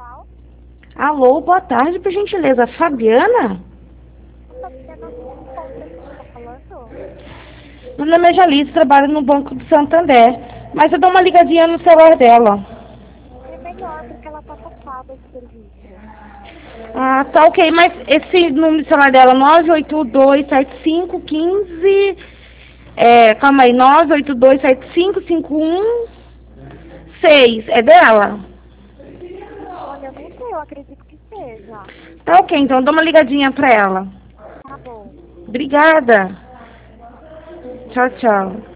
Qual? Alô, boa tarde, por gentileza. Fabiana? Fabiana, qual você está falando? Meu nome é Jalice, trabalho no Banco do Santander. Mas eu dou uma ligadinha no celular dela. É melhor, porque ela está ocupada esse serviço. Ah, tá ok, mas esse número de celular dela, 9827515. Calma aí, 982755106. É dela? Olha, eu não sei, eu acredito que seja. Tá ok, então eu dou uma ligadinha pra ela. Tá bom. Obrigada. Tchau, tchau.